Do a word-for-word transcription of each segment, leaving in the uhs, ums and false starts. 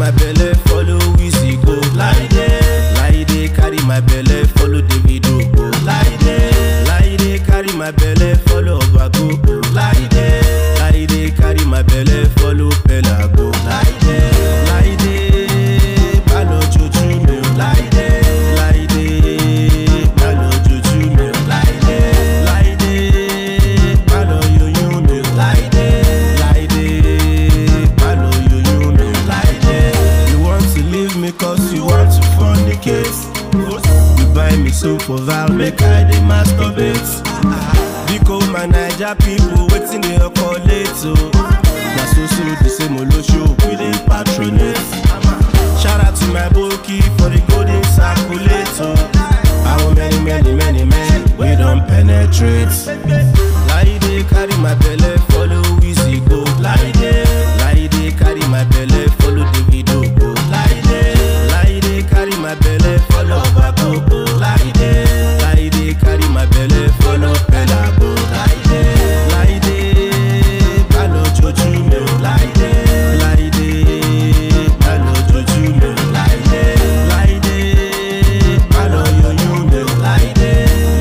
my belly, follow Wizzy go. Laide, Laide, carry my belly, follow Davido go. Laide, Laide, carry my belly, follow Obago go. Laide, Laide, carry my belly, follow Pela go. Laide, Laide, palo chuchu me. Laide, Laide, palo chuchu me. Laide, Laide, palo yo-yo me. Laide, Laide, palo yo-yo me. Laide, you want to leave me cause you want to fornicate. You buy me soap for Val, make I dey masturbate. Because my Naija people waiting they call late so. Na so so the same olosho we dey patronate. Shout out to my Boki for the golden circulator. How many many many men we don't penetrate. Laide carry my belly, follow Wizzy go. Laide, Laide carry my belly, follow Davido go. Laide, Laide carry my belly, follow Obago go. Laide, Laide carry my belly, follow Pela go. Laide, Laide, palo chuchu me. Laide, Laide, palo chuchu me. Laide, Laide, palo yo-yo me. Laide,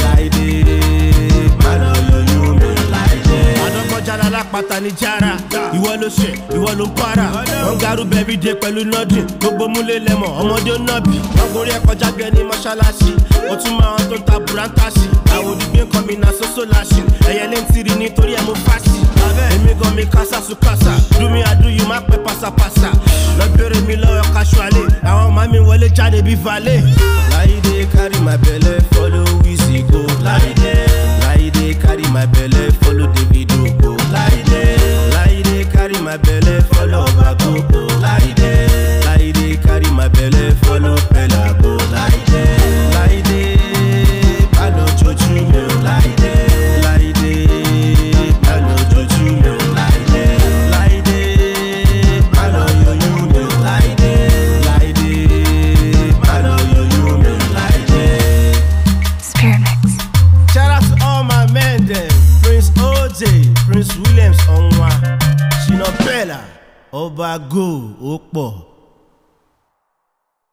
Laide, palo yo-yo me. Laide. Adọ́kọjá lálápàtà ní jára, ìwọ ló ṣe, ìwọ ló ń para. Wọ́n garú bẹ̀rí dé pẹ̀lú nọ́dún, gbogbo múlé lẹ́mọ̀, ọmọdé ó nọ́bì. Wọ́n gorí ẹ̀ kọjá bí ẹni mọ́ṣáláṣí, ó tún máa wọn tó ń ta bùrántàṣì. Àwọn òdìgbé kan mi na sósó láṣì, ẹ̀yẹ lé ń tiri nítorí ẹ̀ mú fásì. Èmi gan mi kásá su kásá, do me I do you má pẹ́ pásápásá. Lọ bèrè mi lọ́wọ́ casually, àwọn ọmọ mi wọlé jáde bí valet. Laide carry my belly, follow Wizzy go. Laide, Laide carry my belly, follow Davido go. Laide, Laide carry my belly, follow Obago go. Laide, Laide carry my belly, follow Pela go. Laide, Laide, palo chuchu me. Laide, Laide, palo chuchu me. Laide, Laide, palo yo-yo me. Laide, Laide, palo yo-yo me. Laide. Spirit Mix. Shout out to all my men them. Prince O J, Prince Williams Onwa, Shina Pela, Obago, Okpo.